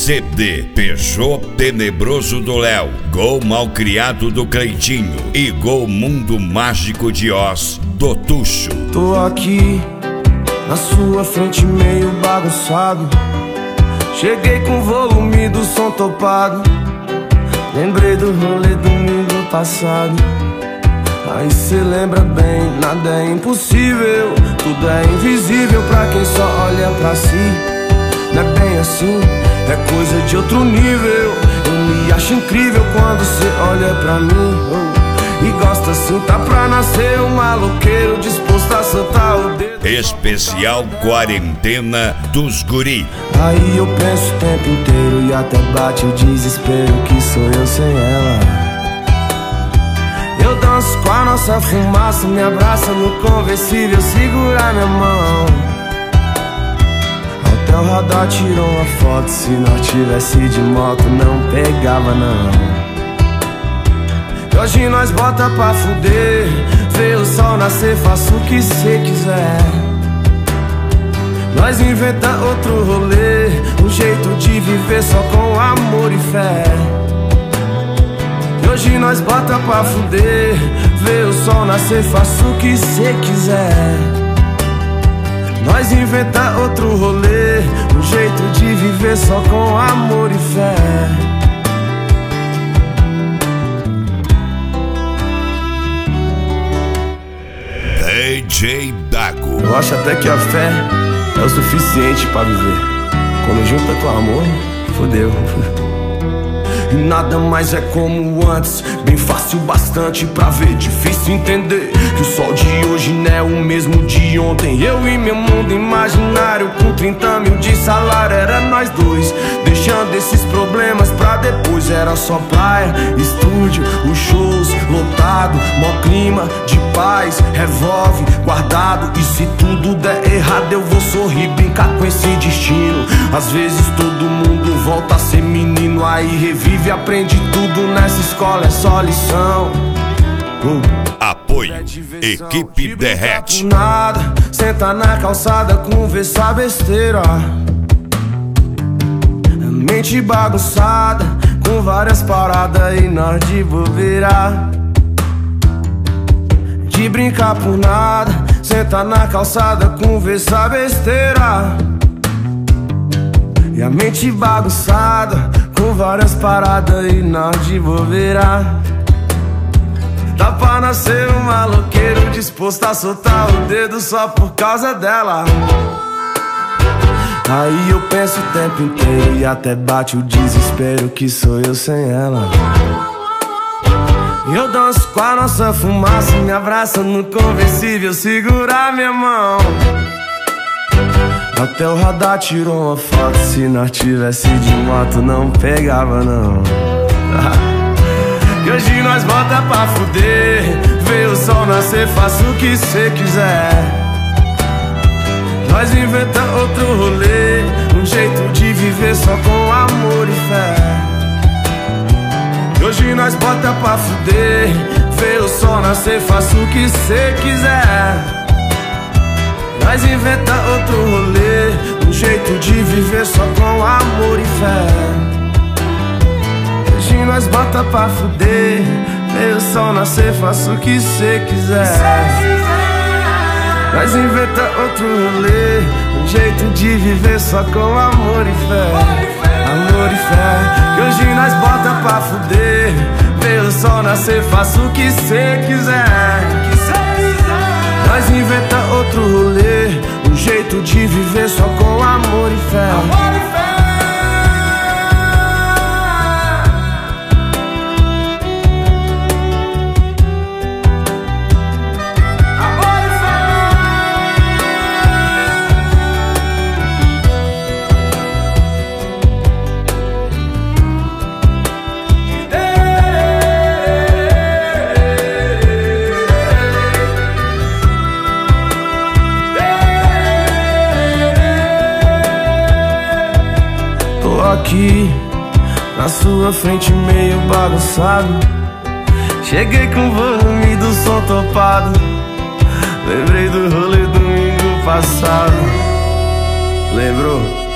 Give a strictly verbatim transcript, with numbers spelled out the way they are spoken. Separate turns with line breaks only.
C D Peugeot Tenebroso do Léo, Gol Malcriado do Cleitinho e Gol Mundo Mágico de Oz do Tuxo.
Tô aqui na sua frente meio bagunçado, cheguei com o volume do som topado, lembrei do rolê domingo passado. Aí cê lembra bem, nada é impossível, tudo é invisível pra quem só olha pra si. Não é bem assim, é coisa de outro nível. Eu me acho incrível quando cê olha pra mim, oh, e gosta assim, tá pra nascer um maloqueiro disposto a soltar o dedo.
Especial Quarentena dos Guri.
Aí eu penso o tempo inteiro e até bate o desespero que sou eu sem ela. Eu danço com a nossa fumaça, me abraça no conversível, segura minha mão. Até o radar tirou uma foto, se nós tivesse de moto não pegava não. E hoje nós bota pra fuder, vê o sol nascer, faça o que cê quiser. Nós inventa outro rolê, um jeito de viver só com amor e fé. E hoje nós bota pra fuder, vê o sol nascer, faça o que cê quiser. Nós inventa outro rolê, um jeito de viver só com amor e fé.
D J Dago.
Eu acho até que a fé é o suficiente pra viver. Quando junta com amor, fodeu. E nada mais é como antes, bem fácil bastante pra ver, difícil entender que o sol de hoje não é o mesmo de ontem. Eu e meu mundo imaginário com trinta mil de salário, era nós dois, deixando esses problemas pra depois. Era só praia, estúdio, os shows lotado, mó clima de paz, revolve guardado. E se tudo der errado eu vou sorrir, brincar com esse destino. Às vezes todo mundo volta a ser menino, aí revive e aprende tudo nessa escola, é só lição. uh.
Apoio Equipe Derrete.
Nada, senta na calçada, conversar besteira, mente bagunçada, com várias paradas e nós de bobeira. De brincar por nada, senta na calçada, conversar besteira, e a mente bagunçada, com várias paradas e nós de bobeira. Dá pra nascer um maloqueiro disposto a soltar o dedo só por causa dela. Aí eu penso o tempo inteiro e até bate o desespero que sou eu sem ela. Eu danço com a nossa fumaça, me abraça no conversível, segura minha mão. Até o radar tirou uma foto, se nós tivesse de moto não pegava não. E hoje nós bota pra fuder, vê o sol nascer, faça o que cê quiser. Nós inventa outro rolê, um jeito de viver só com amor e fé. E hoje nós bota pra fuder, vê o sol nascer, faça o que cê quiser. Nós inventa outro rolê, um jeito de viver só com amor e fé. Hoje nós bota pra fuder, vê o sol nascer, faça o que cê quiser. Nós inventa outro rolê, um jeito de viver só com amor e fé. Amor e fé. Que hoje nós bota pra fuder, vê o sol nascer, faça o que cê quiser. Nós inventa outro rolê, um jeito de viver só com amor e fé. Amor e fé. Aqui na sua frente meio bagunçado, cheguei com o volume do som topado, lembrei do rolê domingo passado. Lembrou?